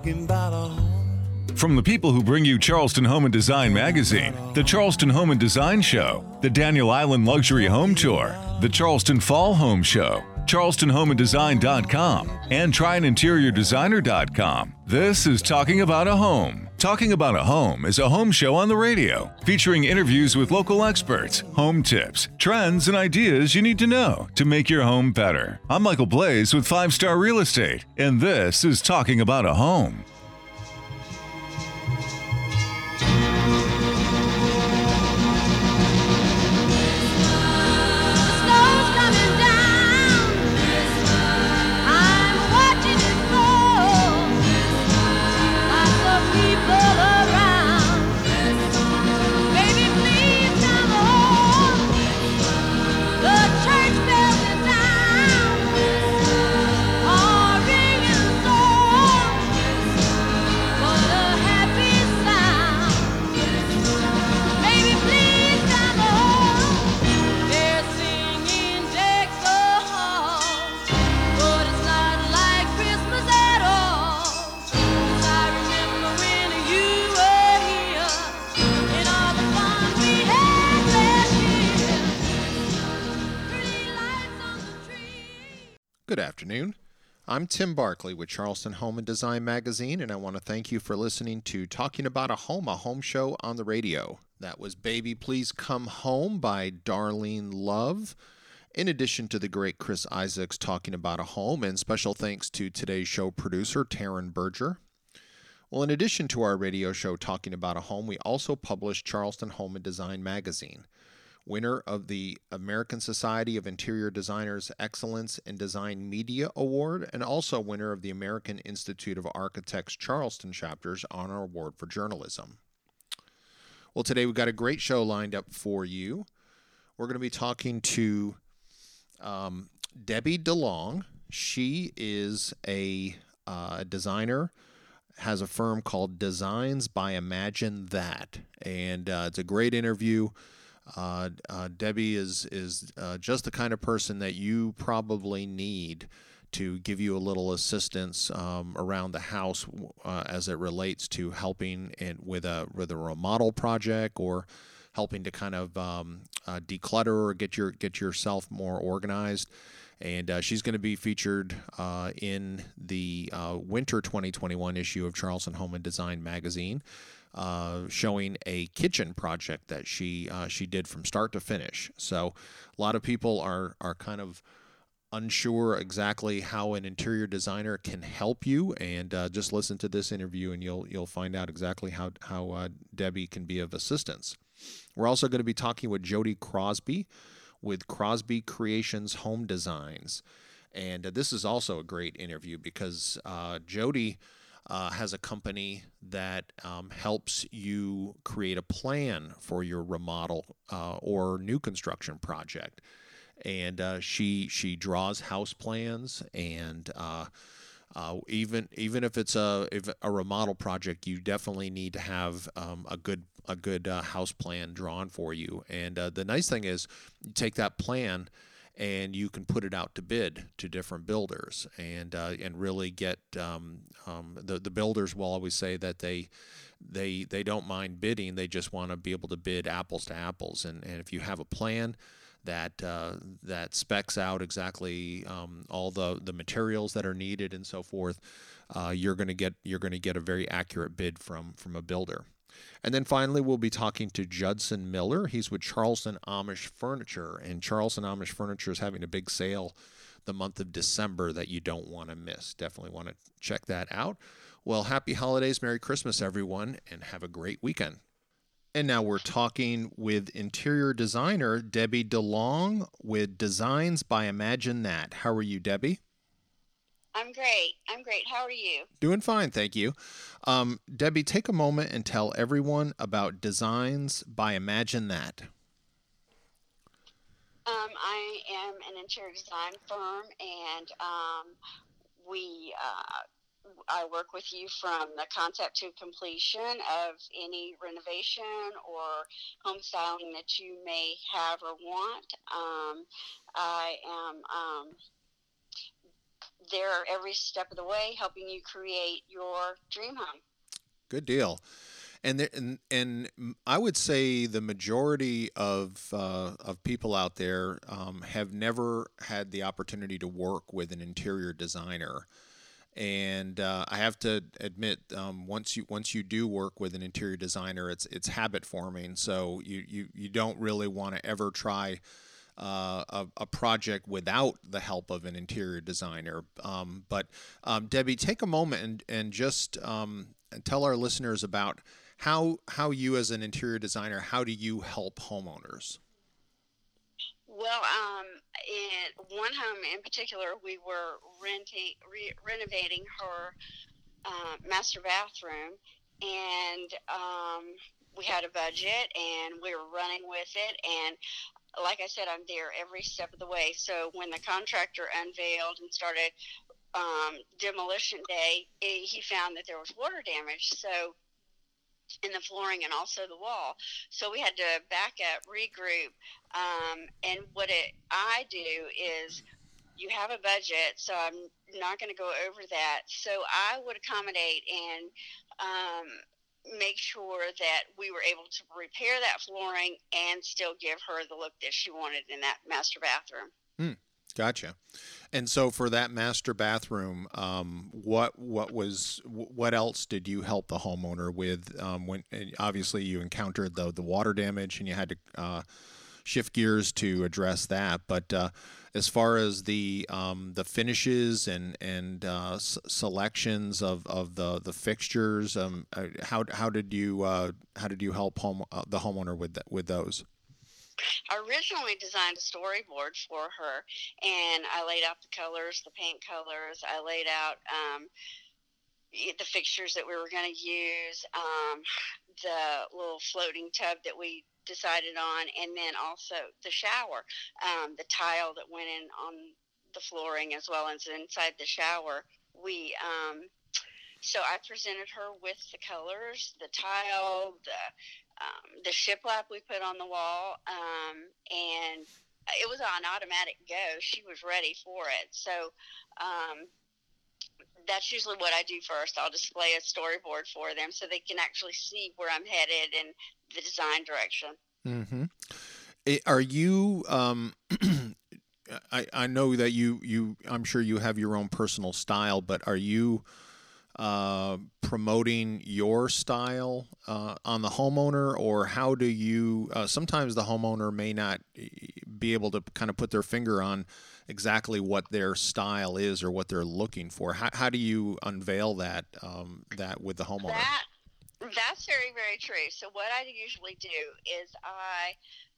talking about a home. From the people who bring you Charleston Home and Design Magazine, the Charleston Home and Design Show, the Daniel Island Luxury Home Tour, the Charleston Fall Home Show, CharlestonHomeandDesign.com, and TryAnInteriorDesigner.com. This is Talking About a Home. Talking About a Home is a home show on the radio, featuring interviews with local experts, home tips, trends, and ideas you need to know to make your home better. I'm Michael Blaze with 5 Star Real Estate, and this is Talking About a Home. Good afternoon. I'm Tim Barkley with Charleston Home and Design Magazine, and I want to thank you for listening to Talking About a home show on the radio. That was Baby Please Come Home by Darlene Love, in addition to the great Chris Isaacs talking about a home, and special thanks to today's show producer, Taryn Berger. Well, in addition to our radio show Talking About a Home, we also publish Charleston Home and Design Magazine, winner of the American Society of Interior Designers Excellence in Design Media Award, and also winner of the American Institute of Architects Charleston Chapter's Honor Award for Journalism. Well, today we've got a great show lined up for you. We're going to be talking to Debbie DeLong. She is a designer, has a firm called Designs by Imagine That, and it's a great interview. Debbie is just the kind of person that you probably need to give you a little assistance around the house as it relates to helping with a remodel project, or helping to kind of declutter or get yourself more organized. And she's going to be featured in the winter 2021 issue of Charleston Home and Design Magazine, showing a kitchen project that she did from start to finish. So a lot of people are kind of unsure exactly how an interior designer can help you, and just listen to this interview and you'll find out exactly how Debbie can be of assistance. We're also going to be talking with Jody Crosby with Crosby Creations Home Designs, and this is also a great interview because Jody has a company that helps you create a plan for your remodel or new construction project. And she draws house plans, and even if it's a remodel project, you definitely need to have a good house plan drawn for you. And the nice thing is, you take that plan and you can put it out to bid to different builders, and really get the builders will always say that they don't mind bidding. They just want to be able to bid apples to apples. And if you have a plan that specs out exactly all the materials that are needed and so forth, you're going to get a very accurate bid from a builder. And then finally, we'll be talking to Judson Miller. He's with Charleston Amish Furniture, and Charleston Amish Furniture is having a big sale the month of December that you don't want to miss. Definitely want to check that out. Well, happy holidays, Merry Christmas, everyone, and have a great weekend. And now we're talking with interior designer Debbie DeLong with Designs by Imagine That. How are you, Debbie? I'm great. How are you? Doing fine, thank you. Debbie, take a moment and tell everyone about Designs by Imagine That. I am an interior design firm, and I work with you from the concept to completion of any renovation or home styling that you may have or want. I am there every step of the way, helping you create your dream home. Good deal. And I would say the majority of people out there have never had the opportunity to work with an interior designer. And I have to admit, once you do work with an interior designer, it's habit forming. So you don't really want to ever try a project without the help of an interior designer. But Debbie, take a moment and just tell our listeners about how you, as an interior designer, how do you help homeowners? Well, in one home in particular, we were renovating her master bathroom, and we had a budget, and we were running with it. And like I said, I'm there every step of the way. So when the contractor unveiled and started demolition day, he found that there was water damage. So in the flooring and also the wall. So we had to back up, regroup. And what I do is, you have a budget, so I'm not going to go over that. So I would accommodate and make sure that we were able to repair that flooring and still give her the look that she wanted in that master bathroom. Gotcha. And so for that master bathroom, what else did you help the homeowner with? When obviously you encountered the water damage and you had to shift gears to address that, but as far as the finishes and selections of the fixtures, how did you help the homeowner with those? I originally designed a storyboard for her, and I laid out the colors, the paint colors. I laid out the fixtures that we were going to use, the little floating tub that we decided on, and then also the shower, the tile that went in on the flooring as well as inside the shower. So I presented her with the colors, the tile, the shiplap we put on the wall, and it was on automatic go. She was ready for it. So that's usually what I do first. I'll display a storyboard for them so they can actually see where I'm headed and the design direction. Mm-hmm. Are you? I know that you. I'm sure you have your own personal style, but are you promoting your style on the homeowner, or how do you? Sometimes the homeowner may not be able to kind of put their finger on exactly what their style is or what they're looking for. How do you unveil that with the homeowner? That's very, very true. So what I usually do is I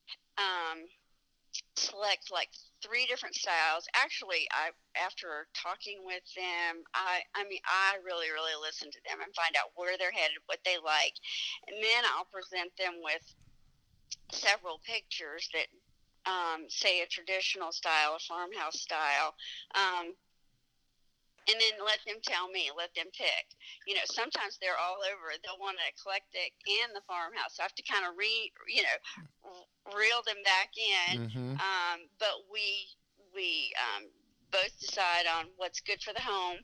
select like 3 different styles. Actually, after talking with them, I really, really listen to them and find out where they're headed, what they like, and then I'll present them with several pictures that say a traditional style, a farmhouse style, and then let them tell me, let them pick. Sometimes they're all over. They'll want an eclectic and the farmhouse. So I have to kind of reel them back in. Mm-hmm. But we both decide on what's good for the home.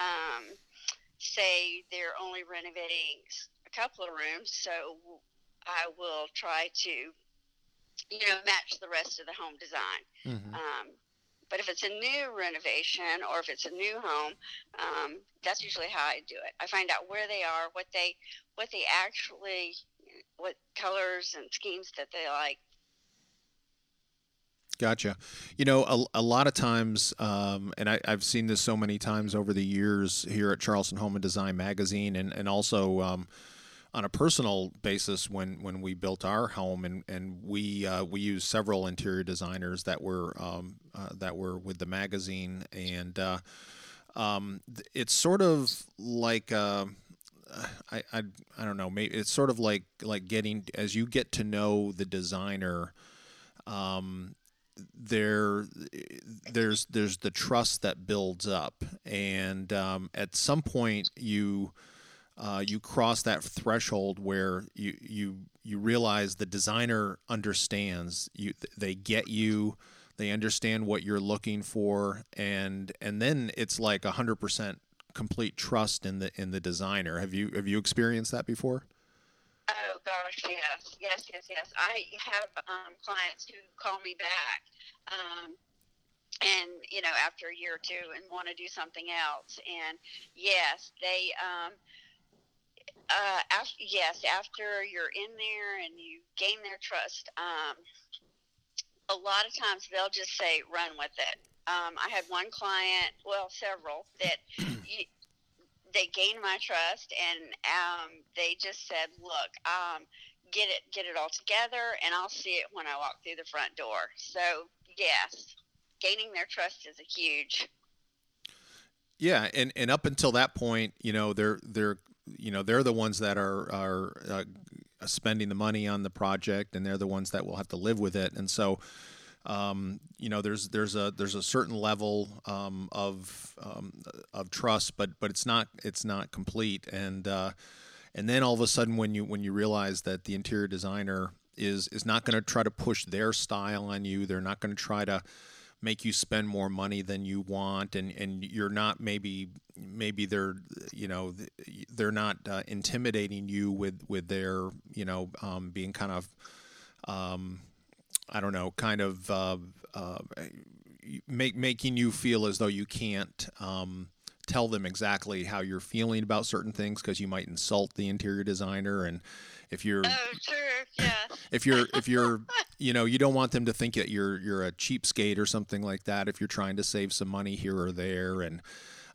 Say they're only renovating a couple of rooms, so I will try to match the rest of the home design. Mm-hmm. But if it's a new renovation or if it's a new home, that's usually how I do it. I find out where they are, what colors and schemes that they like. Gotcha. A lot of times, and I've seen this so many times over the years here at Charleston Home and Design Magazine, and also on a personal basis when we built our home, and we used several interior designers that were with the magazine, and it's sort of like I don't know, maybe it's sort of like getting, as you get to know the designer, there's the trust that builds up, and at some point you cross that threshold where you realize the designer understands you. They get you. They understand what you're looking for, and then it's like 100% complete trust in the designer. Have you experienced that before? Oh gosh, yes. I have clients who call me back, and after a year or two, and want to do something else. And yes, they after you're in there and you gain their trust, a lot of times they'll just say, "Run with it." I had one client, well, several that. They gained my trust, and they just said, "Look, get it all together, and I'll see it when I walk through the front door." So yes, gaining their trust is a huge. Yeah, and up until that point, they're the ones that are spending the money on the project, and they're the ones that will have to live with it, and so. There's a certain level of trust, but it's not complete, and then all of a sudden when you realize that the interior designer is not going to try to push their style on you, they're not going to try to make you spend more money than you want, and you're not maybe they're not intimidating you with their being kind of I don't know, kind of making you feel as though you can't tell them exactly how you're feeling about certain things because you might insult the interior designer. And if you're, if you're, you don't want them to think that you're a cheapskate or something like that. If you're trying to save some money here or there, and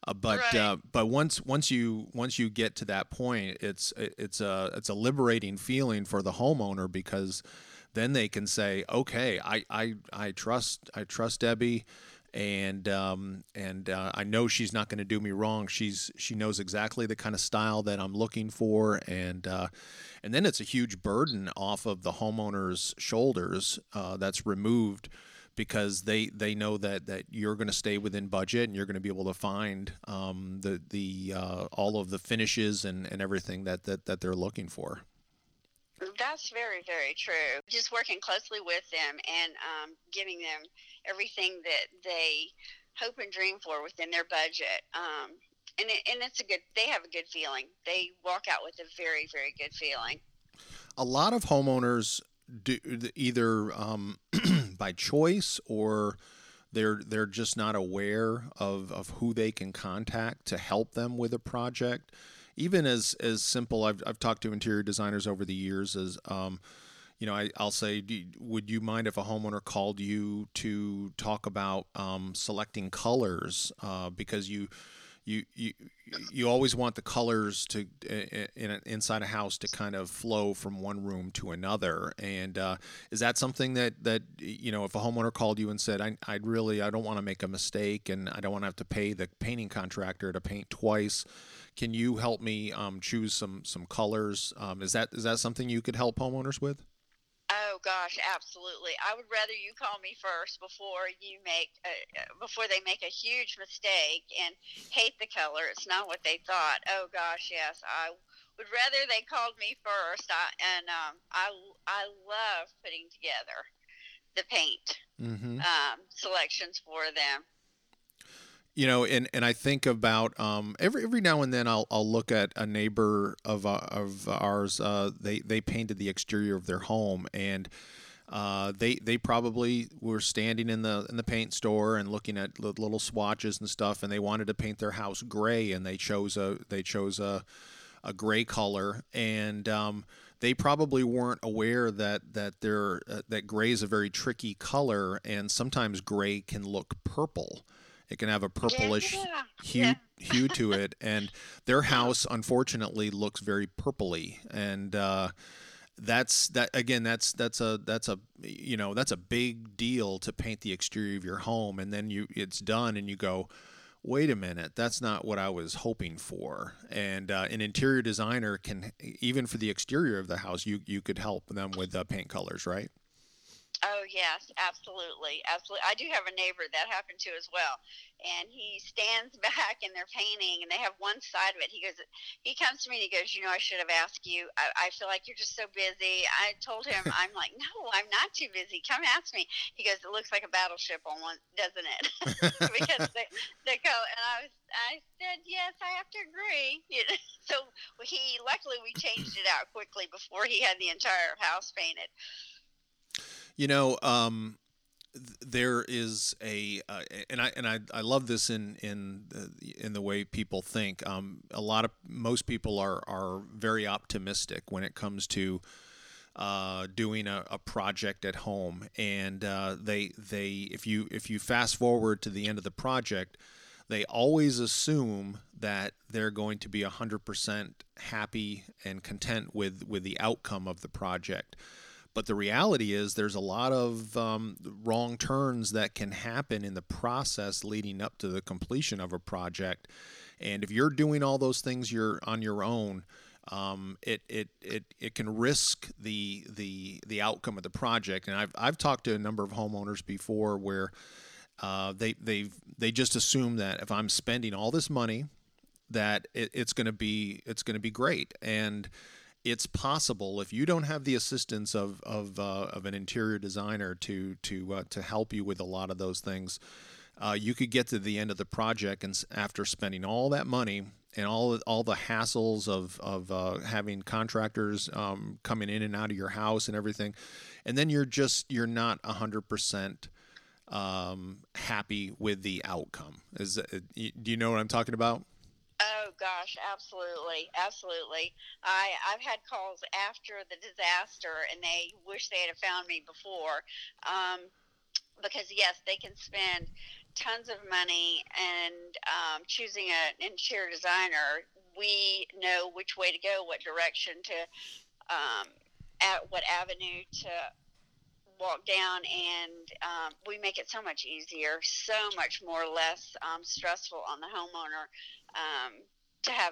but once you get to that point, it's a liberating feeling for the homeowner, because then they can say, okay, I trust Debbie, and I know she's not going to do me wrong. She knows exactly the kind of style that I'm looking for, and then it's a huge burden off of the homeowner's shoulders that's removed, because they know that you're going to stay within budget, and you're going to be able to find the all of the finishes and everything that they're looking for. That's very, very true. Just working closely with them and giving them everything that they hope and dream for within their budget. And it's they have a good feeling. They walk out with a very, very good feeling. A lot of homeowners do either by choice, or they're just not aware of who they can contact to help them with a project. Even as simple, I've talked to interior designers over the years, as I'll say, would you mind if a homeowner called you to talk about selecting colors, because you always want the colors to inside a house to kind of flow from one room to another. And is that something that if a homeowner called you and said, I don't want to make a mistake, and I don't want to have to pay the painting contractor to paint twice, can you help me choose some colors? Is that something you could help homeowners with? Oh gosh, absolutely. I would rather you call me first before they make a huge mistake and hate the color. It's not what they thought. Oh gosh, yes. I would rather they called me first. I love putting together the paint selections for them. And I think about every now and then I'll look at a neighbor of ours. They painted the exterior of their home, and they probably were standing in the paint store and looking at the little swatches and stuff, and they wanted to paint their house gray, and they chose a gray color, and they probably weren't aware that gray is a very tricky color, and sometimes gray can look purple. It can have a purplish hue to it, and their house unfortunately looks very purpley, and that's a big deal to paint the exterior of your home, and then it's done, and you go, wait a minute, that's not what I was hoping for. And an interior designer can, even for the exterior of the house, you could help them with paint colors, right? Oh yes, absolutely, absolutely. I do have a neighbor that happened to as well, and he stands back and they're painting, and they have one side of it. He comes to me and he goes, I should have asked you. I feel like you're just so busy. I told him, I'm like, no, I'm not too busy. Come ask me. He goes, it looks like a battleship on one, doesn't it? Because they go, and I said, yes, I have to agree. So luckily we changed it out quickly before he had the entire house painted. There is and I love this in the way people think. Most people are very optimistic when it comes to doing a project at home, and they if you fast forward to the end of the project, they always assume that they're going to be 100% happy and content with the outcome of the project. But the reality is there's a lot of wrong turns that can happen in the process leading up to the completion of a project. And if you're doing all those things you're on your own, it can risk the outcome of the project. And I've talked to a number of homeowners before where they just assume that if I'm spending all this money, that it's going to be great. And it's possible, if you don't have the assistance of an interior designer to help you with a lot of those things, you could get to the end of the project, and after spending all that money and all the hassles of having contractors coming in and out of your house and everything, and then you're not 100% happy with the outcome. Do you know what I'm talking about? Oh gosh, absolutely, absolutely. I've had calls after the disaster, and they wish they had found me before, because yes, they can spend tons of money and choosing an interior designer. We know which way to go, what direction to, at what avenue to walk down, and we make it so much easier, so much more less stressful on the homeowner. To have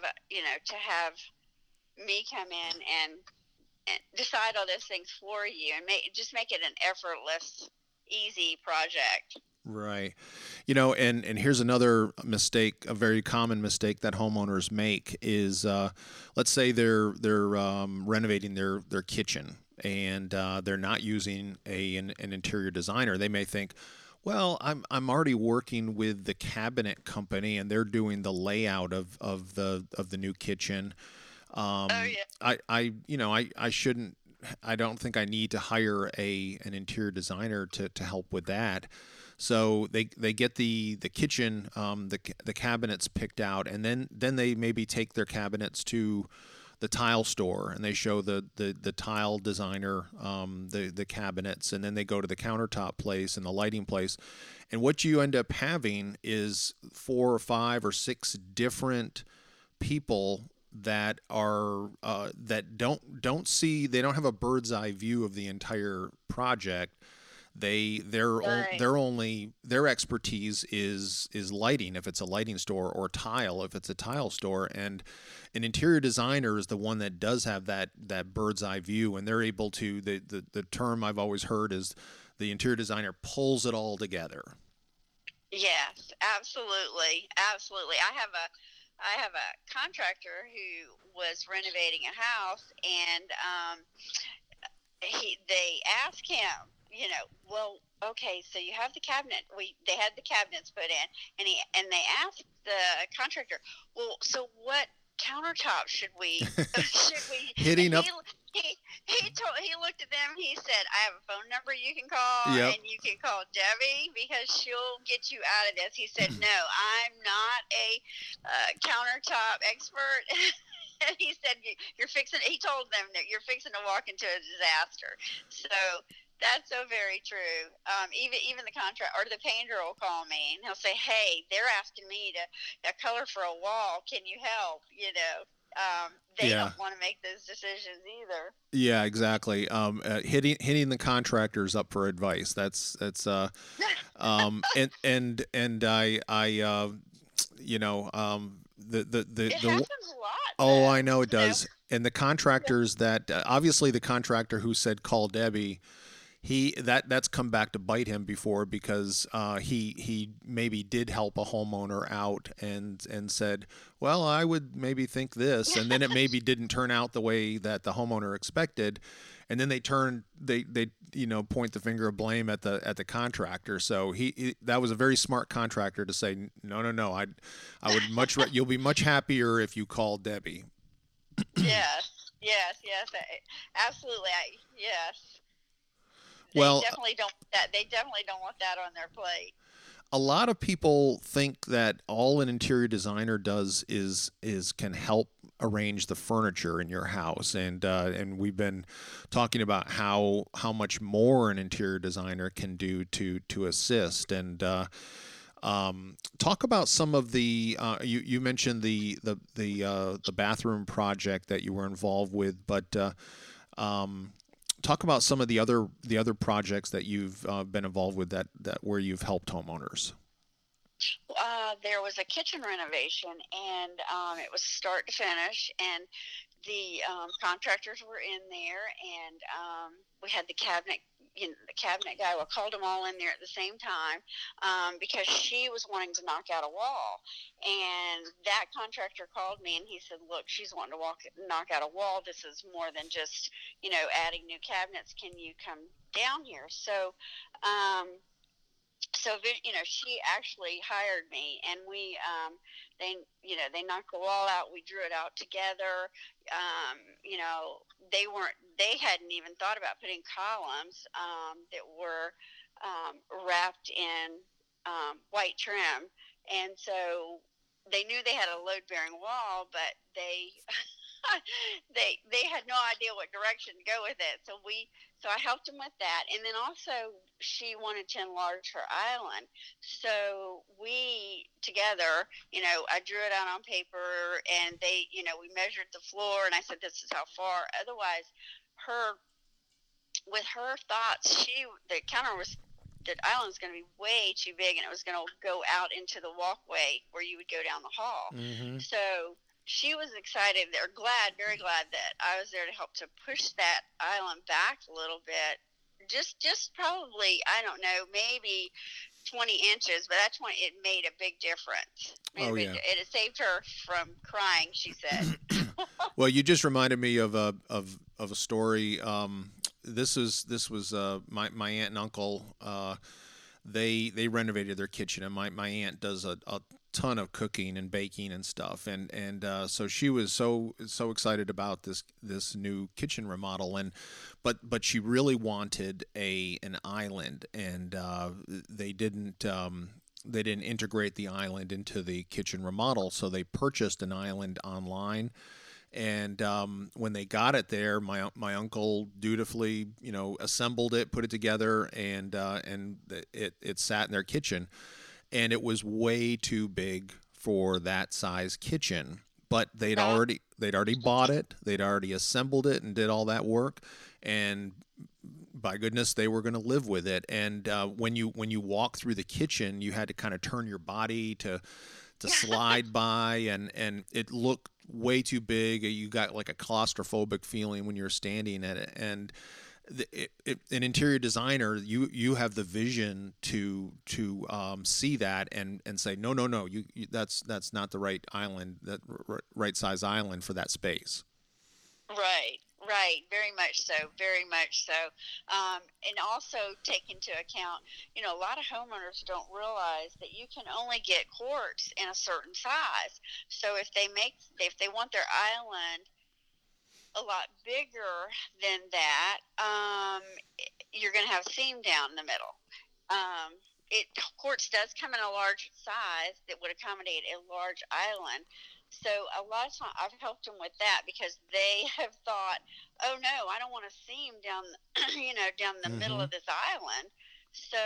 me come in and decide all those things for you, and make it an effortless, easy project. Right. And here's another mistake, a very common mistake that homeowners make is, let's say they're renovating their kitchen, and they're not using an interior designer. They may think, well, I'm already working with the cabinet company, and they're doing the layout of the new kitchen. Oh yeah. I shouldn't. I don't think I need to hire an interior designer to help with that. So they get the kitchen, the cabinets picked out, and then they maybe take their cabinets to the tile store, and they show the tile designer the cabinets, and then they go to the countertop place and the lighting place, and what you end up having is 4 or 5 or 6 different people that are that don't see, they don't have a bird's eye view of the entire project. Their expertise is lighting if it's a lighting store, or tile if it's a tile store, and an interior designer is the one that does have that bird's eye view, and they're able to, the term I've always heard is the interior designer pulls it all together. Yes, absolutely, absolutely. I have a contractor who was renovating a house, and they asked him, well, okay, so you have the cabinet. They had the cabinets put in, and they asked the contractor, well, so what countertop should we hitting up? He looked at them. He said, "I have a phone number you can call, yep, and you can call Debbie because she'll get you out of this." He said, "No, I'm not a countertop expert." And he said, "You're fixing." He told them that you're fixing to walk into a disaster. So that's so very true. Even the contract or the painter will call me, and he'll say, "Hey, they're asking me to color for a wall. Can you help?" They don't want to make those decisions either. Yeah, exactly. Hitting the contractors up for advice. That's and it happens a lot. Oh, I know it does. And the contractors that obviously the contractor who said call Debbie, that's come back to bite him before, because he maybe did help a homeowner out and said, well, I would maybe think this, and then it maybe didn't turn out the way that the homeowner expected, and then they point the finger of blame at the contractor. So that was a very smart contractor to say, no, I would you'll be much happier if you called Debbie. Yes, absolutely. Yes. They definitely don't want that on their plate. A lot of people think that all an interior designer does is can help arrange the furniture in your house, and we've been talking about how much more an interior designer can do to assist. And talk about some of the you mentioned the bathroom project that you were involved with, but talk about some of the other projects that you've been involved with that where you've helped homeowners. There was a kitchen renovation, and it was start to finish, and the contractors were in there, and we had the cabinet guy. We called them all in there at the same time because she was wanting to knock out a wall, and that contractor called me and he said, look, she's wanting to knock out a wall. This is more than just adding new cabinets. Can you come down here? So she actually hired me, and we they knocked the wall out. We drew it out together. They hadn't even thought about putting columns that were wrapped in white trim, and so they knew they had a load-bearing wall, but they they had no idea what direction to go with it. So I helped them with that, and then also she wanted to enlarge her island. So we together, I drew it out on paper, and we measured the floor, and I said, this is how far. Otherwise, with her thoughts, the island's going to be way too big, and it was going to go out into the walkway where you would go down the hall. Mm-hmm. So she was excited, or very glad that I was there to help to push that island back a little bit. Just probably, I don't know, maybe 20 inches, but it made a big difference. It saved her from crying, she said. Well, you just reminded me of a story. This was my aunt and uncle. They renovated their kitchen, and my aunt does a ton of cooking and baking and stuff, and so she was so excited about this new kitchen remodel, but she really wanted an island, and they didn't integrate the island into the kitchen remodel, so they purchased an island online. And when they got it there, my uncle dutifully, assembled it, put it together, and it sat in their kitchen, and it was way too big for that size kitchen. But they'd already bought it, they'd already assembled it, and did all that work, and by goodness, they were going to live with it. And when you walk through the kitchen, you had to kind of turn your body to slide by, and it looked way too big. You got like a claustrophobic feeling when you're standing at it. And an interior designer, you have the vision to see that and say no, that's not the right island, that right size island for that space. Right, very much so. And also take into account, a lot of homeowners don't realize that you can only get quartz in a certain size. So if they want their island a lot bigger than that, you're going to have seam down in the middle. Quartz does come in a large size that would accommodate a large island. So a lot of times I've helped them with that, because they have thought, oh no, I don't want to seam down, down the middle of this island. So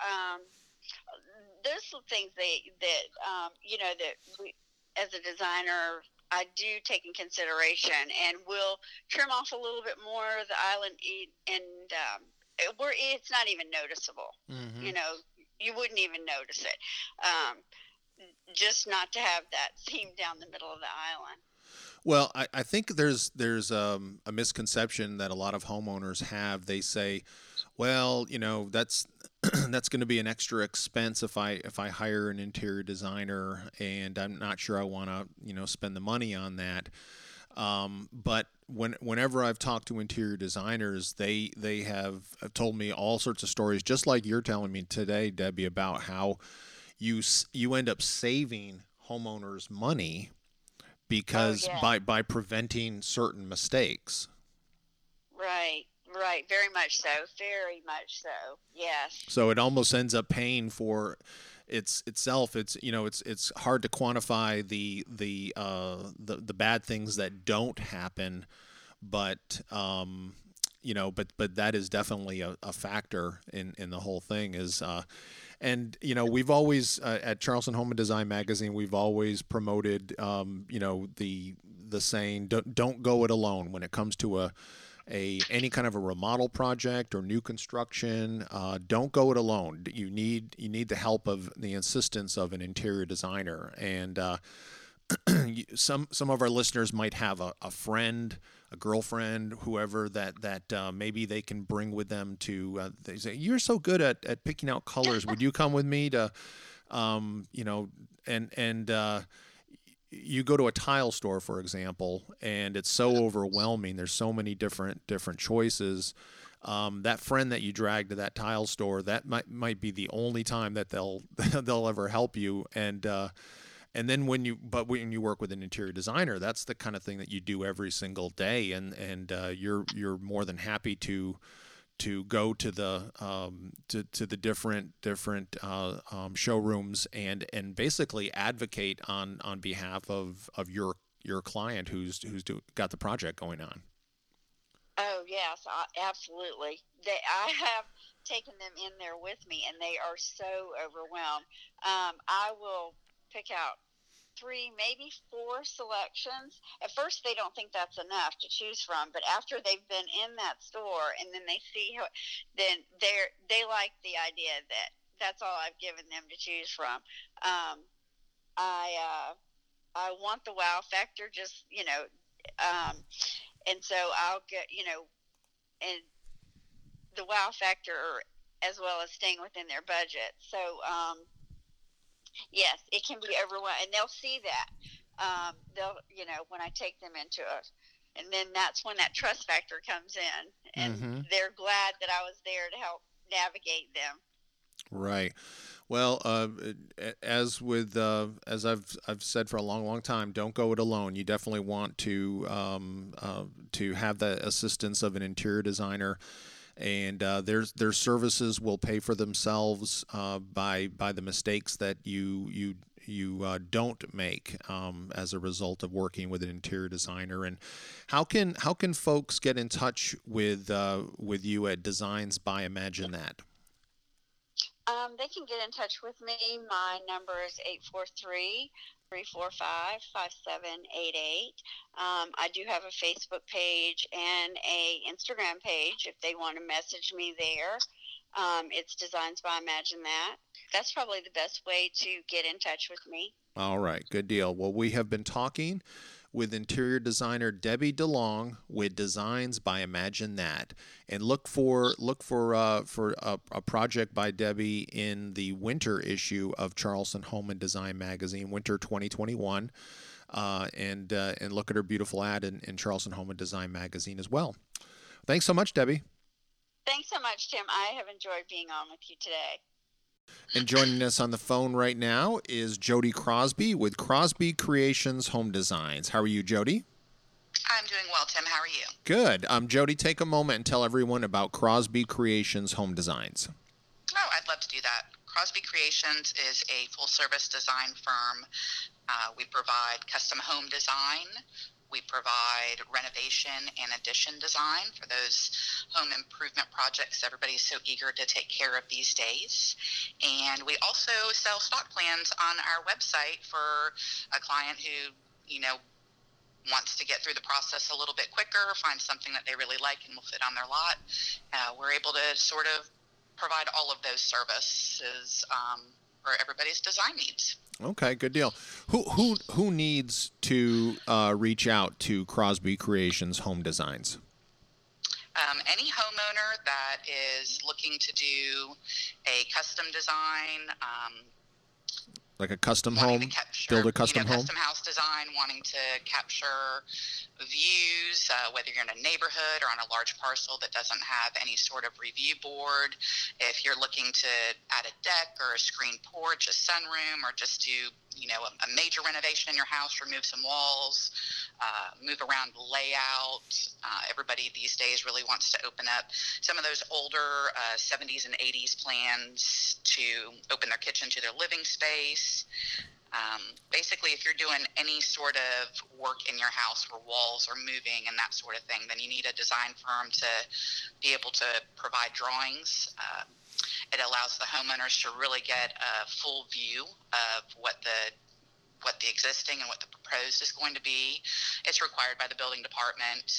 those are things that we, as a designer, I do take in consideration, and we'll trim off a little bit more of the island, and it's not even noticeable. Mm-hmm. You wouldn't even notice it. Just not to have that seam down the middle of the island. Well, I think there's a misconception that a lot of homeowners have. They say, well, that's that's going to be an extra expense if I hire an interior designer, and I'm not sure I want to spend the money on that. But whenever I've talked to interior designers, they have told me all sorts of stories, just like you're telling me today, Debbie, about how you end up saving homeowners money Oh, because yeah. by preventing certain mistakes. Right. Right. Very much so. Very much so. Yes. So it almost ends up paying for itself. It's hard to quantify the bad things that don't happen, but but that is definitely a factor in the whole thing. And we've always at Charleston Home and Design Magazine, we've always promoted the saying, don't go it alone when it comes to any kind of a remodel project or new construction. Don't go it alone. You need the help of the assistance of an interior designer. And some of our listeners might have a friend, a girlfriend, whoever that maybe they can bring with them to. They say, you're so good at picking out colors. Would you come with me to, and you go to a tile store, for example, and it's so overwhelming. There's so many different choices. That friend that you drag to that tile store, that might be the only time that they'll ever help you. And then when you work with an interior designer, that's the kind of thing that you do every single day, and you're more than happy to go to the to the different showrooms and basically advocate on behalf of your client who's got the project going on. Oh, yes, absolutely. I have taken them in there with me, and they are so overwhelmed. I will pick out 3, maybe 4 selections. At first, they don't think that's enough to choose from, but after they've been in that store and then they see then they like the idea that that's all I've given them to choose from. I want the wow factor, just and so I'll get and the wow factor as well as staying within their budget. So yes, it can be overwhelming, and they'll see that. They'll, when I take them into it, and then that's when that trust factor comes in, and Mm-hmm. they're glad that I was there to help navigate them. Right. Well, as I've said for a long time, don't go it alone. You definitely want to have the assistance of an interior designer, and their services will pay for themselves by the mistakes that you don't make as a result of working with an interior designer. And how can folks get in touch with you at Designs by Imagine That? They can get in touch with me. My number is 843-345-5788. I do have a Facebook page and a Instagram page if they want to message me there. It's Designs by Imagine That. That's probably the best way to get in touch with me. All right, good deal. Well, we have been talking with interior designer Debbie DeLong with Designs by Imagine That, and look for a project by Debbie in the winter issue of Charleston Home and Design Magazine, winter 2021, and look at her beautiful ad in Charleston Home and Design Magazine as well. Thanks so much, Debbie. Thanks so much, Tim. I have enjoyed being on with you today. And joining us on the phone right now is Jody Crosby with Crosby Creations Home Designs. How are you, Jody? I'm doing well, Tim. How are you? Good. Jody, take a moment and tell everyone about Crosby Creations Home Designs. Oh, I'd love to do that. Crosby Creations is a full-service design firm. We provide custom home design. We provide renovation and addition design for those home improvement projects everybody's so eager to take care of these days. And we also sell stock plans on our website for a client who, wants to get through the process a little bit quicker, find something that they really like and will fit on their lot. We're able to sort of provide all of those services for everybody's design needs. Okay, good deal. Who needs to reach out to Crosby Creations Home Designs? Any homeowner that is looking to do a custom design, Like a custom wanting home, to capture, build a custom home? custom house design, wanting to capture views, whether you're in a neighborhood or on a large parcel that doesn't have any sort of review board. If you're looking to add a deck or a screen porch, a sunroom, or just do, a major renovation in your house, remove some walls, move around layout. Everybody these days really wants to open up some of those older 70s and 80s plans to open their kitchen to their living space. Basically, if you're doing any sort of work in your house where walls are moving and that sort of thing, then you need a design firm to be able to provide drawings. It allows the homeowners to really get a full view of what the existing and what the proposed is going to be. It's required by the building department.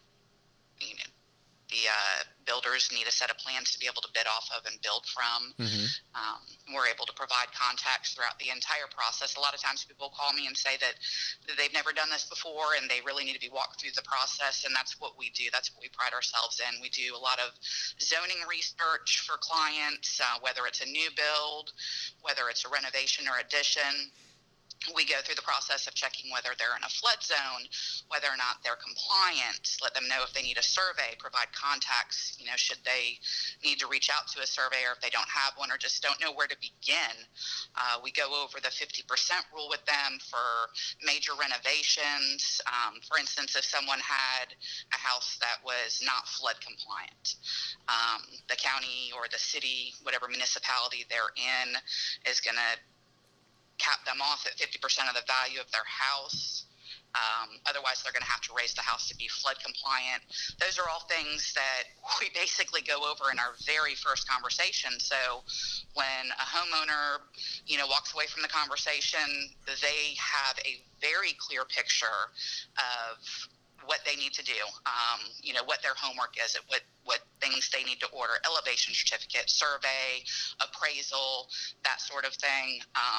The builders need a set of plans to be able to bid off of and build from. Mm-hmm. We're able to provide contacts throughout the entire process. A lot of times people call me and say that they've never done this before and they really need to be walked through the process, and that's what we do. That's what we pride ourselves in. We do a lot of zoning research for clients, whether it's a new build, whether it's a renovation or addition. We go through the process of checking whether they're in a flood zone, whether or not they're compliant, let them know if they need a survey, provide contacts, should they need to reach out to a surveyor if they don't have one or just don't know where to begin. We go over the 50% rule with them for major renovations. For instance, if someone had a house that was not flood compliant, the county or the city, whatever municipality they're in, is going to cap them off at 50% of the value of their house. Otherwise, they're going to have to raise the house to be flood compliant. Those are all things that we basically go over in our very first conversation. So when a homeowner, walks away from the conversation, they have a very clear picture of what they need to do, what their homework is, what things they need to order, elevation certificate, survey, appraisal, that sort of thing.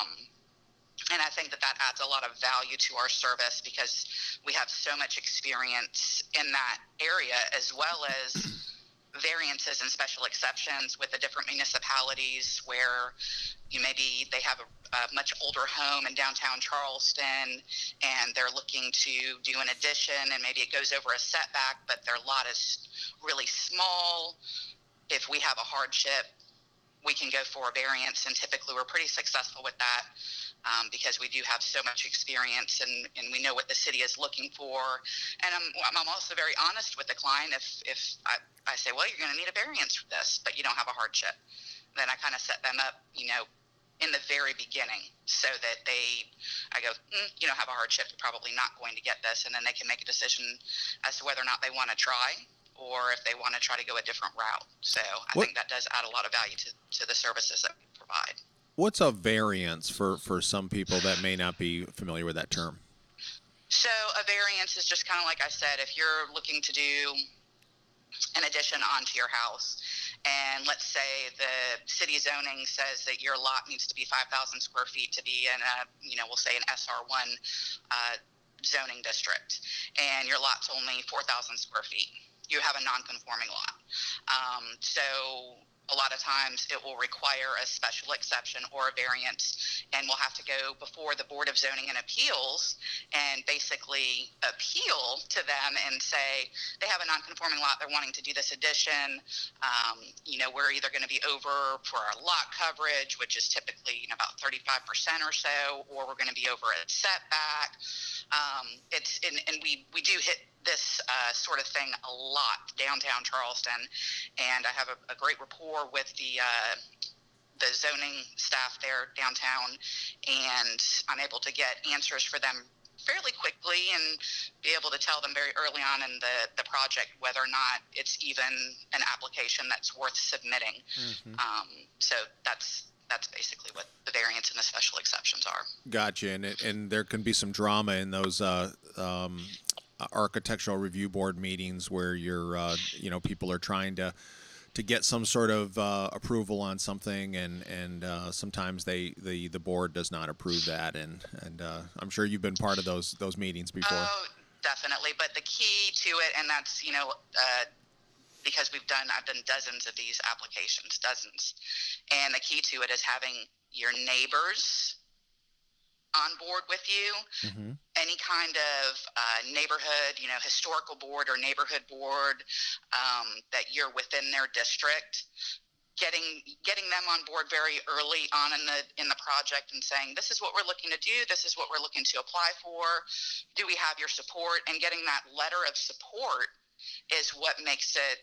And I think that adds a lot of value to our service because we have so much experience in that area, as well as variances and special exceptions with the different municipalities where maybe they have a much older home in downtown Charleston and they're looking to do an addition and maybe it goes over a setback, but their lot is really small. If we have a hardship, we can go for a variance, and typically we're pretty successful with that. Because we do have so much experience and we know what the city is looking for. And I'm also very honest with the client. If I say, well, you're going to need a variance for this, but you don't have a hardship, then I kind of set them up, in the very beginning so that I go, you don't have a hardship, you're probably not going to get this. And then they can make a decision as to whether or not they want to try or if they want to try to go a different route. So I think that does add a lot of value to the services that we provide. What's a variance for some people that may not be familiar with that term? So a variance is just kind of like I said, if you're looking to do an addition onto your house, and let's say the city zoning says that your lot needs to be 5,000 square feet to be in a, we'll say an SR1 zoning district, and your lot's only 4,000 square feet. You have a non-conforming lot. So a lot of times it will require a special exception or a variance, and we'll have to go before the Board of Zoning and Appeals and basically appeal to them and say they have a non-conforming lot, they're wanting to do this addition. We're either going to be over for our lot coverage, which is typically about 35% or so, or we're going to be over a setback. We do hit this sort of thing a lot downtown Charleston, and I have a great rapport with the zoning staff there downtown, and I'm able to get answers for them fairly quickly and be able to tell them very early on in the project whether or not it's even an application that's worth submitting. Mm-hmm. So that's basically what the variance and the special exceptions are. Gotcha. And there can be some drama in those architectural review board meetings where you're people are trying to to get some sort of approval on something, and sometimes the board does not approve that, and I'm sure you've been part of those meetings before. Oh, definitely. But the key to it, and that's because I've done dozens of these applications, dozens, and the key to it is having your neighbors on board with you. Mm-hmm. Any kind of neighborhood, historical board or neighborhood board that you're within their district, getting them on board very early on in the project and saying, this is what we're looking to do, this is what we're looking to apply for, do we have your support? And getting that letter of support is what makes it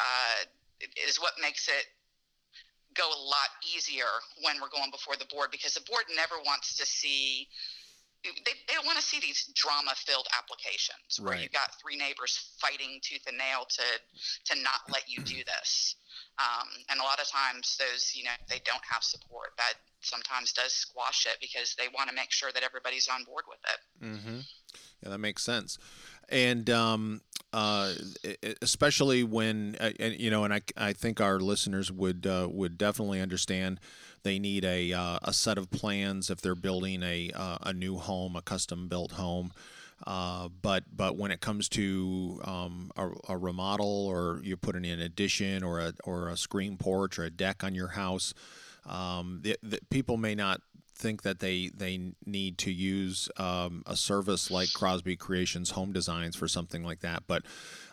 go a lot easier when we're going before the board, because the board never wants to see they don't want to see these drama-filled applications where right. you've got three neighbors fighting tooth and nail to not let you do this. And a lot of times those, they don't have support. That sometimes does squash it because they want to make sure that everybody's on board with it. Mm-hmm. Yeah, that makes sense. And especially when, and I think our listeners would definitely understand. They need a set of plans if they're building a new home, a custom built home. But when it comes to a remodel, or you're putting in an addition or a screen porch or a deck on your house, the people may not think that they need to use a service like Crosby Creations Home Designs for something like that. But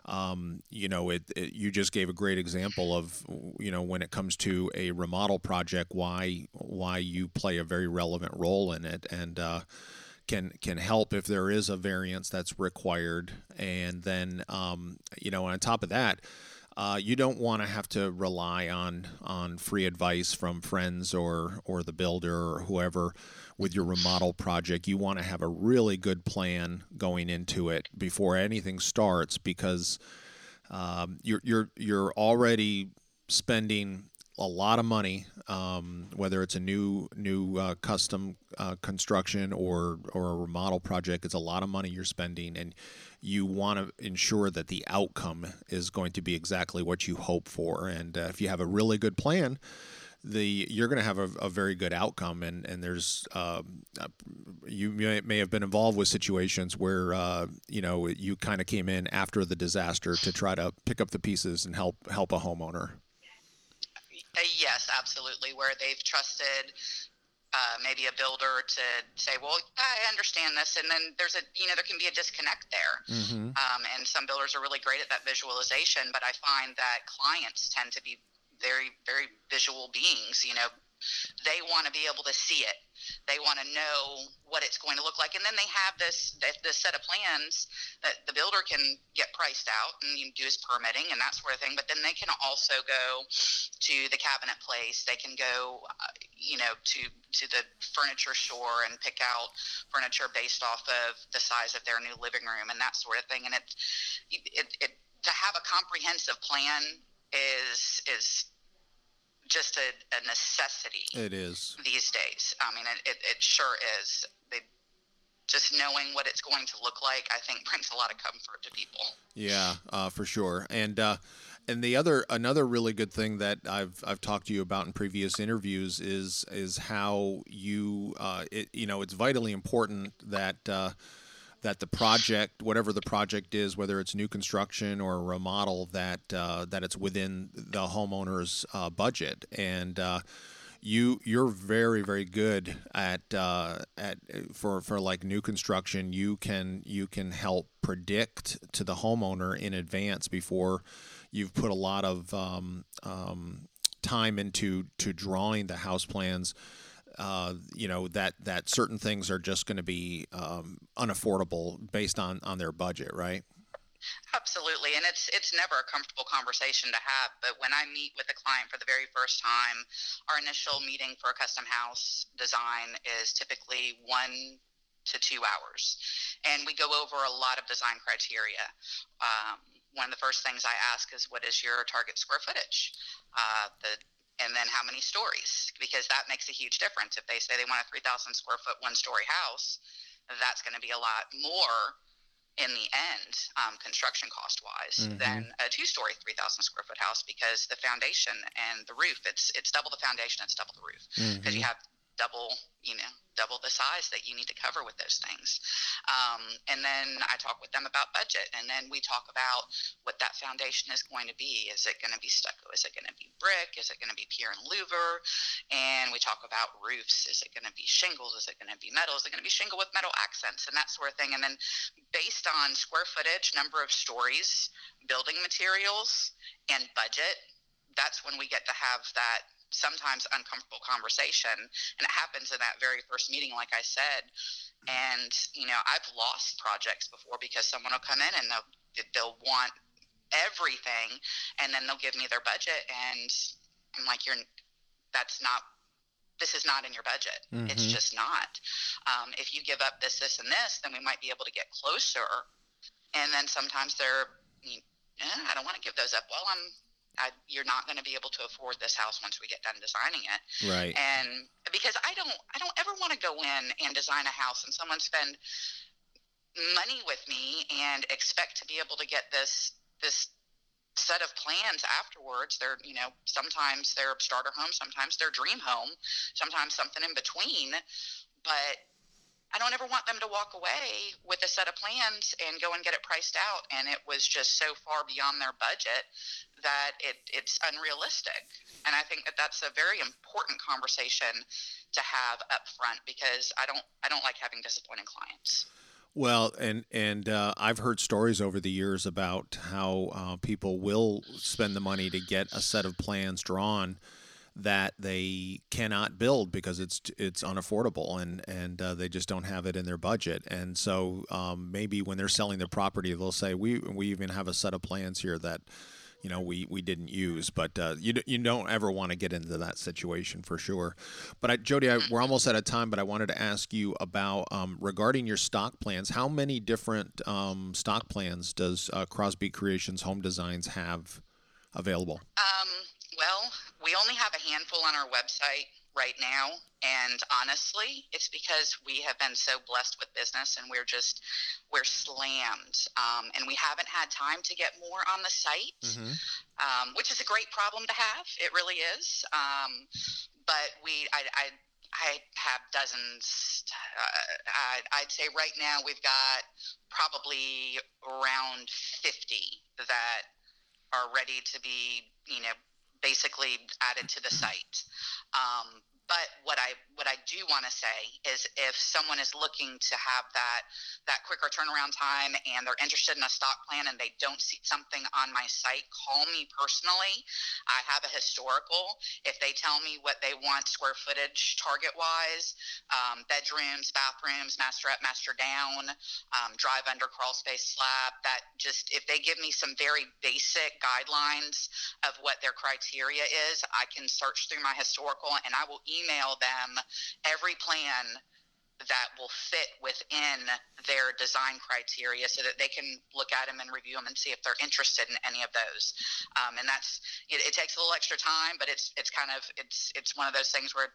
you just gave a great example of when it comes to a remodel project, why you play a very relevant role in it, and can help if there is a variance that's required. And then on top of that, you don't want to have to rely on free advice from friends or the builder or whoever with your remodel project. You want to have a really good plan going into it before anything starts, because you're already spending a lot of money, whether it's a new custom construction or a remodel project. It's a lot of money you're spending, and you want to ensure that the outcome is going to be exactly what you hope for. And if you have a really good plan, you're going to have a very good outcome. And there's you may have been involved with situations where you kind of came in after the disaster to try to pick up the pieces and help a homeowner. Yes, absolutely. Where they've trusted maybe a builder to say, well, I understand this. And then there can be a disconnect there. Mm-hmm. And some builders are really great at that visualization, but I find that clients tend to be very, very visual beings. They want to be able to see it. They want to know what it's going to look like. And then they have this set of plans that the builder can get priced out and do his permitting and that sort of thing. But then they can also go to the cabinet place. They can go, to the furniture store and pick out furniture based off of the size of their new living room and that sort of thing. And it to have a comprehensive plan is just a necessity. It is these days. I mean, it sure is. Just knowing what it's going to look like, I think, brings a lot of comfort to people. Yeah, for sure. And another really good thing that I've talked to you about in previous interviews is how you it's vitally important that the project, whatever the project is, whether it's new construction or a remodel, that it's within the homeowner's budget. And you're very, very good at for like new construction. You can help predict to the homeowner in advance before you've put a lot of time into drawing the house plans. That certain things are just going to be unaffordable based on their budget, right? Absolutely, and it's never a comfortable conversation to have. But when I meet with a client for the very first time, our initial meeting for a custom house design is typically 1 to 2 hours, and we go over a lot of design criteria. One of the first things I ask is, what is your target square footage? And then how many stories, because that makes a huge difference. If they say they want a 3,000 square foot 1-story house, that's going to be a lot more in the end, construction cost wise, than a 2-story, 3,000 square foot house, because the foundation and the roof, it's double the foundation, it's double the roof, because you have double the size that you need to cover with those things. And then I talk with them about budget, and then we talk about what that foundation is going to be. Is it going to be stucco? Is it going to be brick? Is it going to be pier and louver? And we talk about roofs. Is it going to be shingles? Is it going to be metal? Is it going to be shingle with metal accents and that sort of thing? And then based on square footage, number of stories, building materials, and budget, that's when we get to have that sometimes uncomfortable conversation. And it happens in that very first meeting, like I said. And, I've lost projects before because someone will come in and they'll want everything, and then they'll give me their budget, and I'm like, this is not in your budget. It's just not. If you give up this, and this, then we might be able to get closer. And then sometimes I don't want to give those up. Well, you're not going to be able to afford this house once we get done designing it. Right. And because I don't ever want to go in and design a house and someone spend money with me and expect to be able to get this set of plans afterwards. They're, sometimes they're starter home, sometimes they're dream home, sometimes something in between. But I don't ever want them to walk away with a set of plans and go and get it priced out, and it was just so far beyond their budget that it's unrealistic. And I think that that's a very important conversation to have up front, because I don't like having disappointing clients. Well, and I've heard stories over the years about how people will spend the money to get a set of plans drawn that they cannot build because it's unaffordable, and they just don't have it in their budget. And so maybe when they're selling their property, they'll say, we even have a set of plans here that we didn't use. But you don't ever want to get into that situation, for sure. But Jody, we're almost out of time, but I wanted to ask you about regarding your stock plans. How many different stock plans does Crosby Creations Home Designs have available? Well, we only have a handful on our website right now, and honestly, it's because we have been so blessed with business, and we're slammed, and we haven't had time to get more on the site, which is a great problem to have. It really is. But I have dozens. I'd say right now we've got probably around 50 that are ready to be, basically added to the site. But what I do want to say is, if someone is looking to have that quicker turnaround time and they're interested in a stock plan and they don't see something on my site, call me personally. I have a historical. If they tell me what they want square footage target wise, bedrooms, bathrooms, master up, master down, drive under, crawl space, slab, if they give me some very basic guidelines of what their criteria is, I can search through my historical and I will email them every plan that will fit within their design criteria, so that they can look at them and review them and see if they're interested in any of those. And that's it takes a little extra time, but it's one of those things where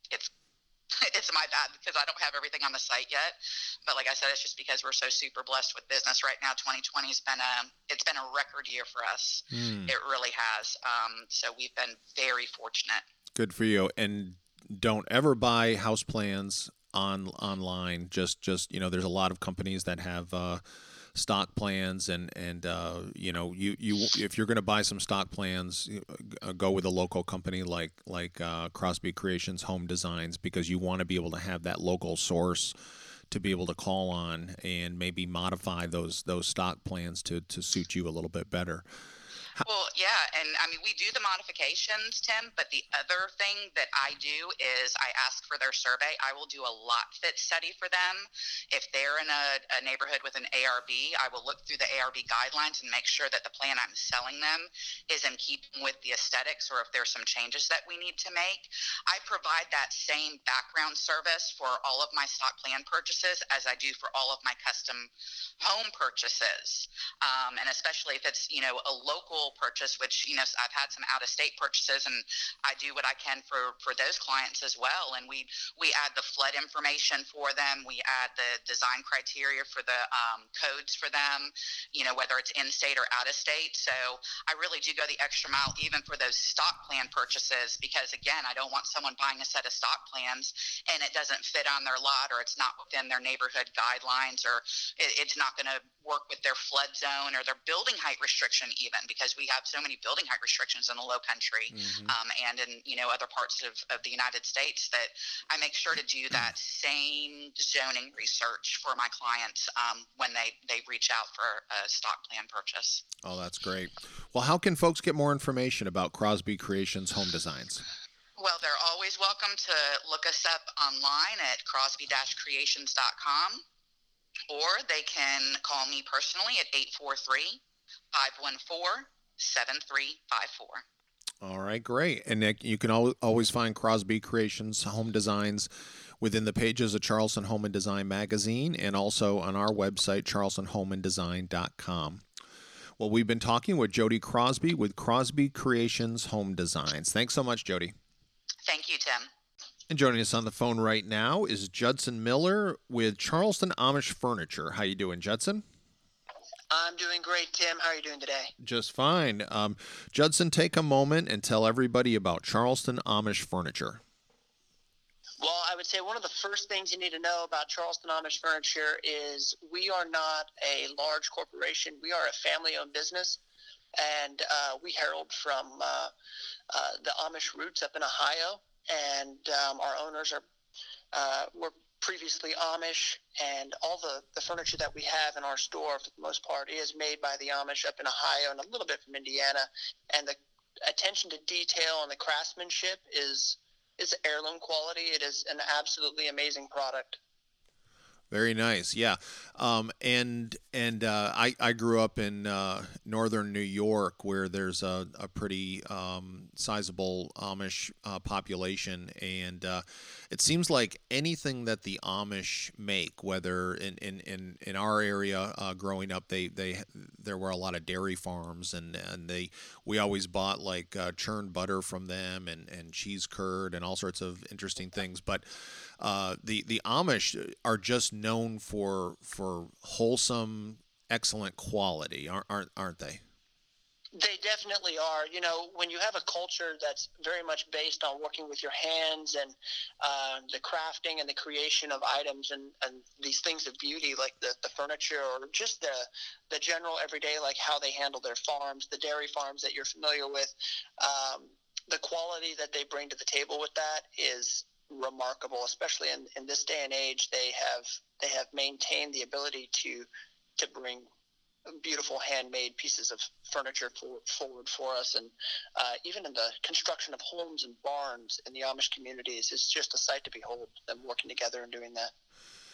it's my bad because I don't have everything on the site yet. But like I said, it's just because we're so super blessed with business right now. 2020 has been a record year for us. It really has. So we've been very fortunate. Good for you. And don't ever buy house plans online. Just there's a lot of companies that have stock plans, and you if you're going to buy some stock plans, go with a local company like Crosby Creations Home Designs, because you want to be able to have that local source to be able to call on and maybe modify those stock plans to suit you a little bit better. Well, yeah, and I mean, we do the modifications, Tim, but the other thing that I do is I ask for their survey. I will do a lot fit study for them. If they're in a neighborhood with an ARB, I will look through the ARB guidelines and make sure that the plan I'm selling them is in keeping with the aesthetics, or if there's some changes that we need to make. I provide that same background service for all of my stock plan purchases as I do for all of my custom home purchases, and especially if it's a local local purchase, which, I've had some out-of-state purchases, and I do what I can for those clients as well. And we add the flood information for them. We add the design criteria for the codes for them, whether it's in-state or out-of-state. So I really do go the extra mile even for those stock plan purchases, because, again, I don't want someone buying a set of stock plans and it doesn't fit on their lot, or it's not within their neighborhood guidelines, or it's not going to work with their flood zone or their building height restriction even, because we have so many building height restrictions in the low country and in other parts of the United States, that I make sure to do that same zoning research for my clients when they reach out for a stock plan purchase. Oh, that's great. Well, how can folks get more information about Crosby Creations Home Designs? Well, they're always welcome to look us up online at crosby-creations.com, or they can call me personally at 843-514-7354. All right, great. And Nick, you can always find Crosby Creations Home Designs within the pages of Charleston Home and Design magazine, and also on our website, charlestonhomeanddesign.com. Well, we've been talking with Jody Crosby with Crosby Creations Home Designs. Thanks so much, Jody. Thank you, Tim. And joining us on the phone right now is Judson Miller with Charleston Amish Furniture. How you doing, Judson? I'm doing great, Tim. How are you doing today? Just fine. Judson, take a moment and tell everybody about Charleston Amish Furniture. Well, I would say one of the first things you need to know about Charleston Amish Furniture is we are not a large corporation. We are a family-owned business, and we herald from the Amish roots up in Ohio, and our owners were previously Amish, and all the furniture that we have in our store, for the most part, is made by the Amish up in Ohio and a little bit from Indiana, and the attention to detail and the craftsmanship is heirloom quality. It is an absolutely amazing product. Very nice, yeah. I grew up in northern New York, where there's a pretty sizable Amish population, and it seems like anything that the Amish make, whether in our area growing up, there were a lot of dairy farms, and we always bought like churned butter from them and cheese curd and all sorts of interesting things, but. The Amish are just known for wholesome, excellent quality, aren't they? They definitely are. When you have a culture that's very much based on working with your hands and the crafting and the creation of items and these things of beauty, like the furniture, or just the general everyday, like how they handle their farms, the dairy farms that you're familiar with, the quality that they bring to the table with that is remarkable, especially in this day and age. They have maintained the ability to bring beautiful handmade pieces of furniture forward for us, and even in the construction of homes and barns in the Amish communities, it's just a sight to behold, them working together and doing that.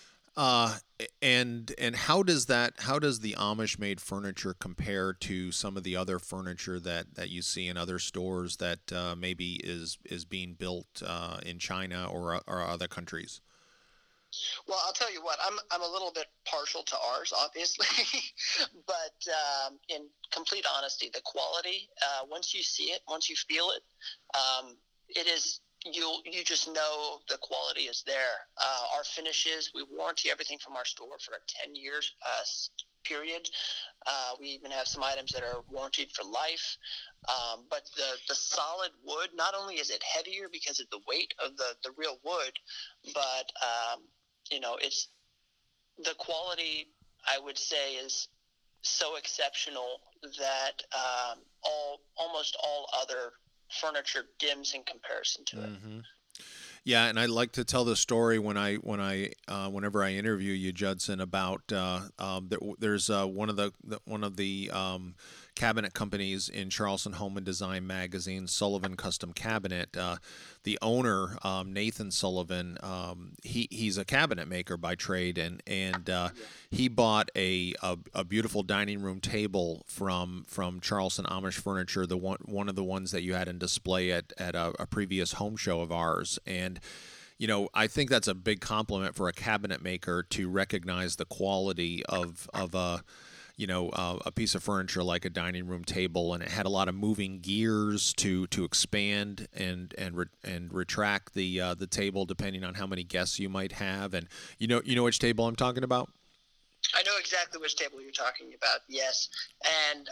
And how does the Amish made furniture compare to some of the other furniture that you see in other stores that maybe is being built in China or other countries? Well, I'll tell you what, I'm a little bit partial to ours, obviously, but in complete honesty, the quality, once you see it, once you feel it, it is. You just know the quality is there. Our finishes, we warranty everything from our store for a 10 years period. We even have some items that are warranted for life. But the solid wood, not only is it heavier because of the weight of the real wood, but it's the quality, I would say, is so exceptional that almost all other furniture dims in comparison to it. Mm-hmm. Yeah, and I like to tell the story whenever I interview you, Judson, about there's one of the cabinet companies in Charleston Home and Design magazine, Sullivan Custom Cabinet. The owner, Nathan Sullivan, he's a cabinet maker by trade, and he bought a beautiful dining room table from Charleston Amish Furniture, one of the ones that you had in display at a previous home show of ours. And I think that's a big compliment for a cabinet maker to recognize the quality of a a piece of furniture like a dining room table, and it had a lot of moving gears to expand and retract the table depending on how many guests you might have. And you know which table I'm talking about? I know exactly which table you're talking about. Yes, and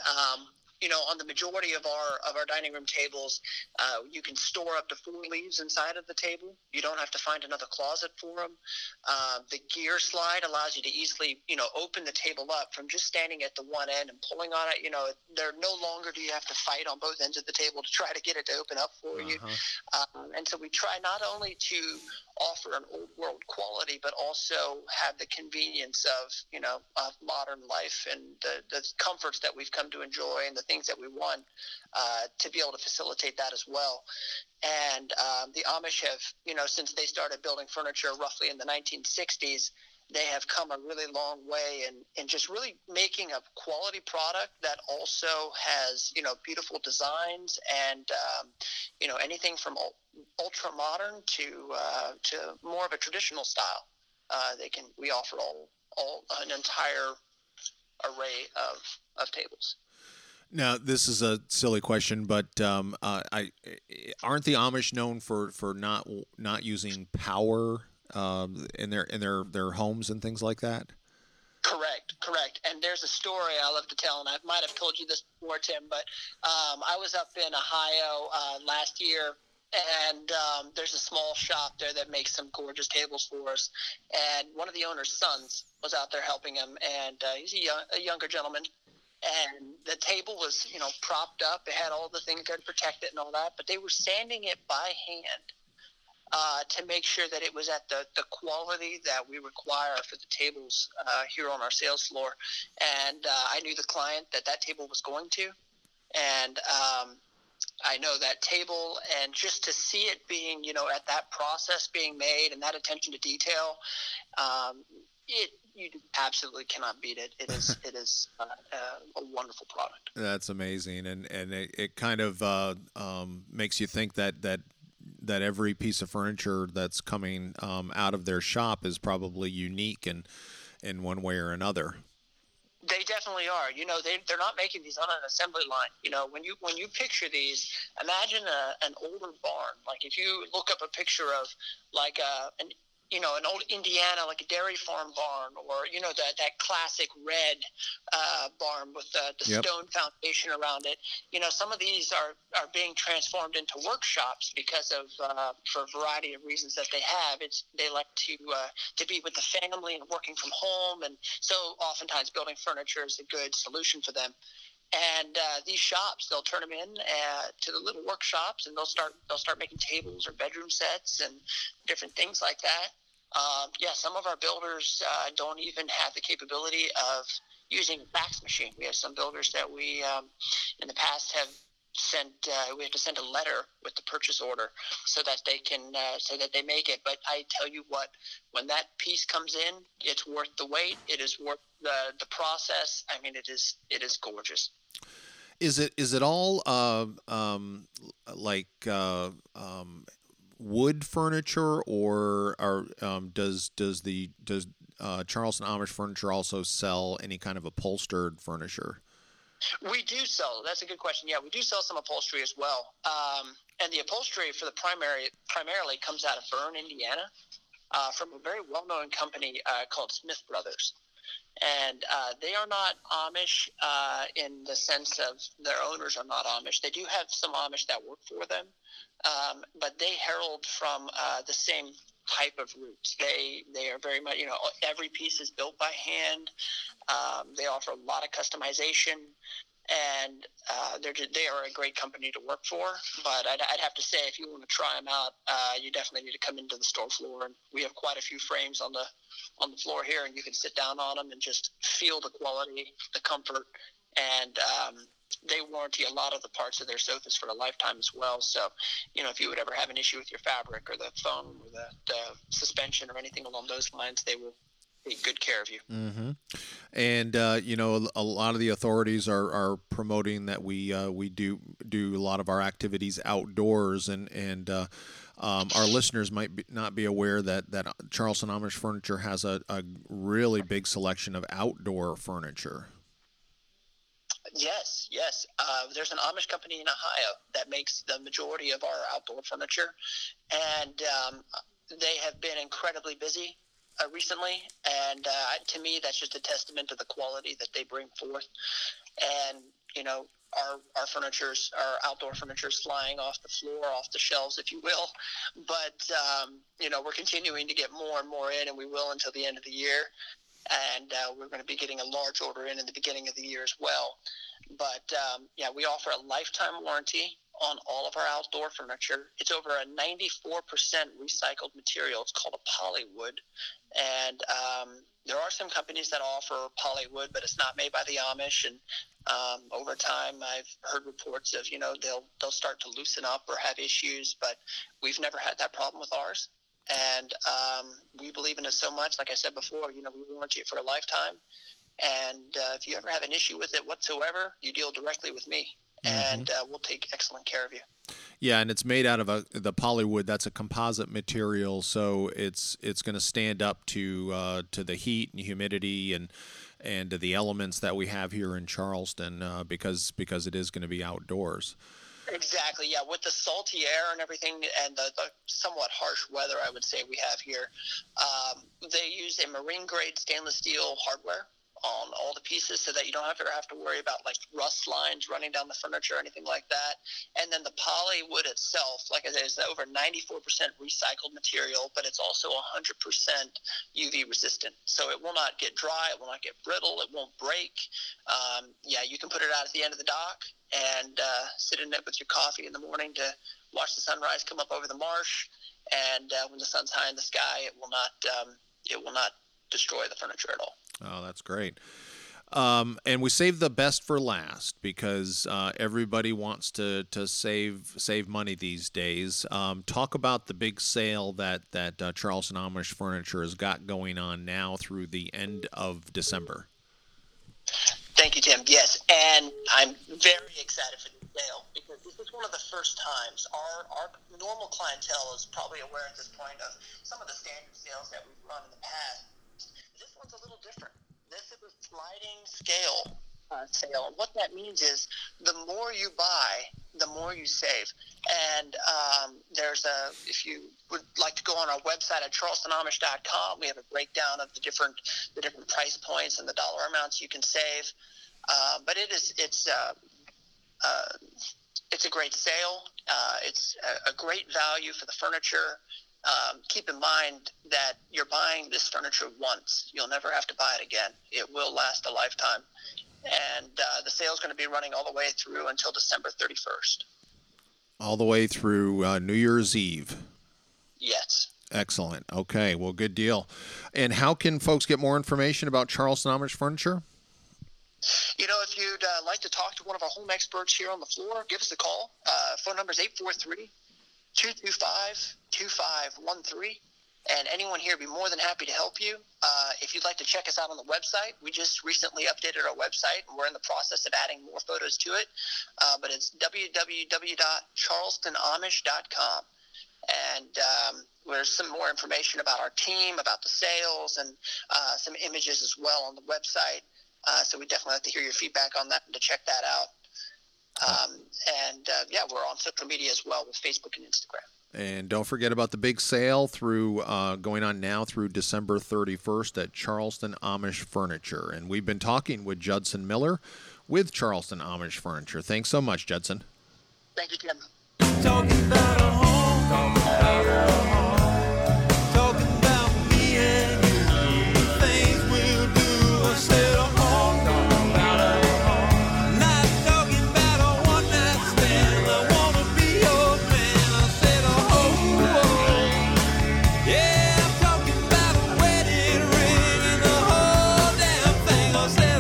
on the majority of our dining room tables, you can store up to 4 leaves inside of the table. You don't have to find another closet for them. The gear slide allows you to easily, open the table up from just standing at the one end and pulling on it. There no longer do you have to fight on both ends of the table to try to get it to open up for you. And so we try not only to offer an old world quality, but also have the convenience of modern life and the comforts that we've come to enjoy and the things that we want to be able to facilitate that as well. And the Amish have, since they started building furniture roughly in the 1960s, they have come a really long way in just really making a quality product that also has, beautiful designs and, anything from ultra modern to more of a traditional style. We offer an entire array of tables. Now, this is a silly question, but aren't the Amish known for not using power in their homes and things like that? Correct. And there's a story I love to tell, and I might have told you this before, Tim, but I was up in Ohio last year, and there's a small shop there that makes some gorgeous tables for us. And one of the owner's sons was out there helping him, and he's a younger gentleman. And the table was, propped up. It had all the things that protect it and all that, but they were sanding it by hand to make sure that it was at the quality that we require for the tables here on our sales floor. And I knew the client that table was going to. And I know that table, and just to see it being, at that process being made and that attention to detail, you absolutely cannot beat it. It is a wonderful product. That's amazing, and it kind of makes you think that every piece of furniture that's coming out of their shop is probably unique in one way or another. They definitely are. They're not making these on an assembly line. When you picture these, imagine an older barn. Like if you look up a picture of like an old Indiana, like a dairy farm barn, or, that classic red barn with the Yep. stone foundation around it. Some of these are being transformed into workshops because of, for a variety of reasons that they have. They like to be with the family and working from home. And so oftentimes building furniture is a good solution for them. And these shops, they'll turn them in to the little workshops, and they'll start making tables or bedroom sets and different things like that. Some of our builders don't even have the capability of using a fax machine. We have some builders that we in the past have sent. We have to send a letter with the purchase order so that they can make it. But I tell you what, when that piece comes in, it's worth the wait. It is worth the process. I mean, it is gorgeous. Is it all wood furniture, or does Charleston Amish Furniture also sell any kind of upholstered furniture? We do sell. That's a good question. Yeah, we do sell some upholstery as well. And the upholstery for the primarily comes out of Bern, Indiana, from a very well-known company called Smith Brothers. And they are not Amish in the sense of their owners are not Amish. They do have some Amish that work for them, but they herald from the same type of roots. They are very much, every piece is built by hand. They offer a lot of customization, and they are a great company to work for. But I'd have to say, if you want to try them out, you definitely need to come into the store floor. And we have quite a few frames on the floor here, and you can sit down on them and just feel the quality, the comfort, and they warranty a lot of the parts of their sofas for a lifetime as well. So, if you would ever have an issue with your fabric or the foam or the suspension or anything along those lines, they will take good care of you. Mm-hmm. And a lot of the authorities are promoting that we do a lot of our activities outdoors, and our listeners might not be aware that Charleston Amish Furniture has a really big selection of outdoor furniture. Yes. There's an Amish company in Ohio that makes the majority of our outdoor furniture, and they have been incredibly busy recently. And to me, that's just a testament to the quality that they bring forth. And our furniture's, our outdoor furniture's flying off the floor, off the shelves, if you will. But we're continuing to get more and more in, and we will until the end of the year. And we're going to be getting a large order in the beginning of the year as well. But, we offer a lifetime warranty on all of our outdoor furniture. It's over a 94% recycled material. It's called a polywood. And there are some companies that offer polywood, but it's not made by the Amish. And over time, I've heard reports of, they'll start to loosen up or have issues, but we've never had that problem with ours. And we believe in it so much. Like I said before, we warranty it for a lifetime. And if you ever have an issue with it whatsoever, you deal directly with me, and we'll take excellent care of you. Yeah, and it's made out of the polywood. That's a composite material, so it's going to stand up to the heat and humidity and the elements that we have here in Charleston because it is going to be outdoors. Exactly, yeah. With the salty air and everything and the somewhat harsh weather, I would say we have here, they use a marine-grade stainless steel hardware on all the pieces so that you don't ever have to worry about like rust lines running down the furniture or anything like that. And then the polywood itself, like I said, is over 94% recycled material, but it's also 100% UV resistant. So it will not get dry, it will not get brittle, it won't break. You can put it out at the end of the dock and sit in it with your coffee in the morning to watch the sunrise come up over the marsh. And when the sun's high in the sky, it will not destroy the furniture at all. Oh, that's great. And we save the best for last because everybody wants to save money these days. Talk about the big sale that Charleston Amish Furniture has got going on now through the end of December. Thank you, Tim. Yes, and I'm very excited for the sale because this is one of the first times our normal clientele is probably aware at this point of some of the standard sales that we've run in the past. This one's a little different. This is a sliding scale sale. And what that means is the more you buy, the more you save. And if you would like to go on our website at charlestonamish.com, we have a breakdown of the different price points and the dollar amounts you can save. But it's a great sale. It's a great value for the furniture. Keep in mind that you're buying this furniture once. You'll never have to buy it again. It will last a lifetime. And the sale is going to be running all the way through until December 31st. All the way through New Year's Eve? Yes. Excellent. Okay, well, good deal. And how can folks get more information about Charleston Amish Furniture? If you'd like to talk to one of our home experts here on the floor, give us a call. Phone number is 843-225-2513, and anyone here would be more than happy to help you. If you'd like to check us out on the website, we just recently updated our website, and we're in the process of adding more photos to it, but it's www.charlestonamish.com. And there's some more information about our team, about the sales, and some images as well on the website. So we definitely like to hear your feedback on that and to check that out. We're on social media as well with Facebook and Instagram. And don't forget about the big sale going on now through December 31st at Charleston Amish Furniture. And we've been talking with Judson Miller with Charleston Amish Furniture. Thanks so much, Judson. Thank you, Tim. Talking about a home, talking about a home, talking about me and you, the things we'll do. I said a home, talking about a home, not talking about a one-night stand. I wanna be your man. I said a home, yeah, I'm talking about a wedding ring and the whole damn thing. I said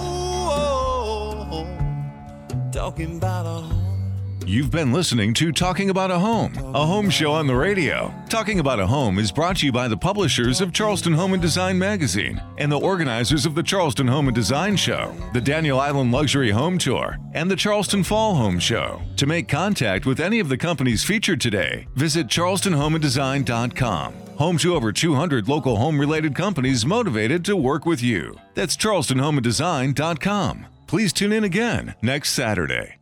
a home, talking about a home. You've been listening to Talking About a home show on the radio. Talking About a Home is brought to you by the publishers of Charleston Home and Design magazine and the organizers of the Charleston Home and Design Show, the Daniel Island Luxury Home Tour, and the Charleston Fall Home Show. To make contact with any of the companies featured today, visit charlestonhomeanddesign.com. Home to over 200 local home-related companies motivated to work with you. That's charlestonhomeanddesign.com. Please tune in again next Saturday.